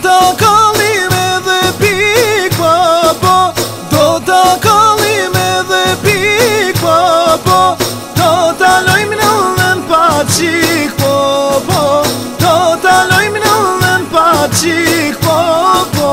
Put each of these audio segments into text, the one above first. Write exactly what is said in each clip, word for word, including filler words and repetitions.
ta kallim edhe pik babo, do ta kallim edhe pik babo, do ta lojmë në ullën pa qik babo, do ta lojmë në ullën pa qik babo.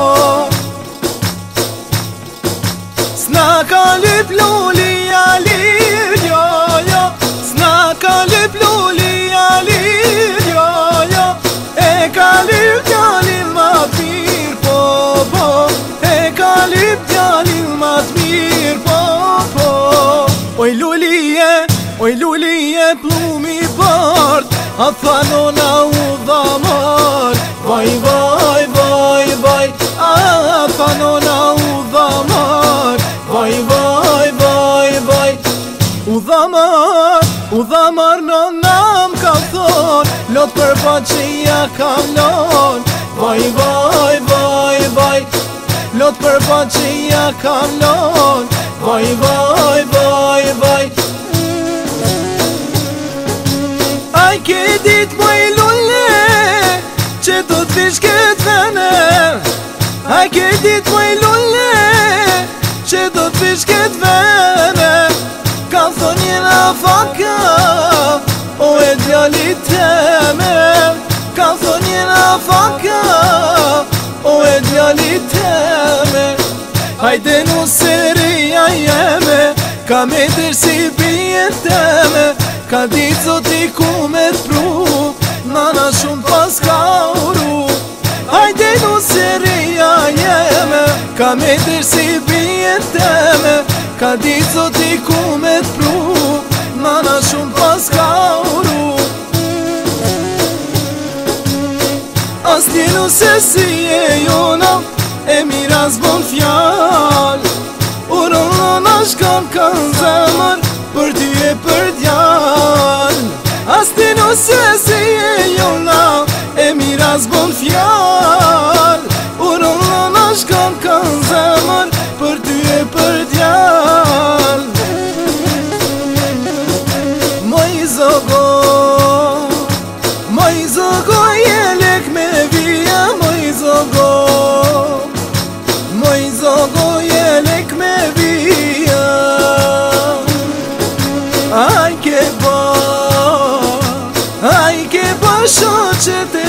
S'na ka lyp luli alir, jo, jo, s'na ka lyp luli alir, jo, jo, e ka lyp djalin ma t'mir, po, po, e ka lyp djalin ma t'mir, po, po. Oj lulije, oj lulije plumi bart, a tha nona u dhamar, vaj, vaj, vaj, vaj, a tha nona u dhamar, vaj, vaj, vaj, vaj. U dhamar, u dhamar nona m'ka thon, lot për pa që ja kam lon, vaj, vaj, vaj, vaj, lot për pa që ja kam lon, vaj, vaj, vaj, vaj. Aj ke dit moj lulle, që do t'vish këtë vene, aj ke dit moj lulle, që do t'vish këtë vene, ka thon jena faka, o e djali teme, ka thon jena faka, o e djali teme. Hajde nu seria jeme, ka me dërsi bijen teme, ka ditë zoti ku me t'pru, nana shumë pas ka uru. Hajde nu seria jeme, ka me dërsi bijen teme, ka ditë zoti ku me t'pru, nana shumë pas ka uru. As t'jenu se si e jona, e mira zbon fjall, uron nana shkan kanë zemër, për ty e për djall. As t'jenu se si e jona, e mira zbon fjall, uron nana shkan kanë zemër, për ty e për djall. Moj zogo, moj zogo jelek me vija, moj zogo, moj zogo jelek me vija. Aj ke ba, aj ke ba shoqet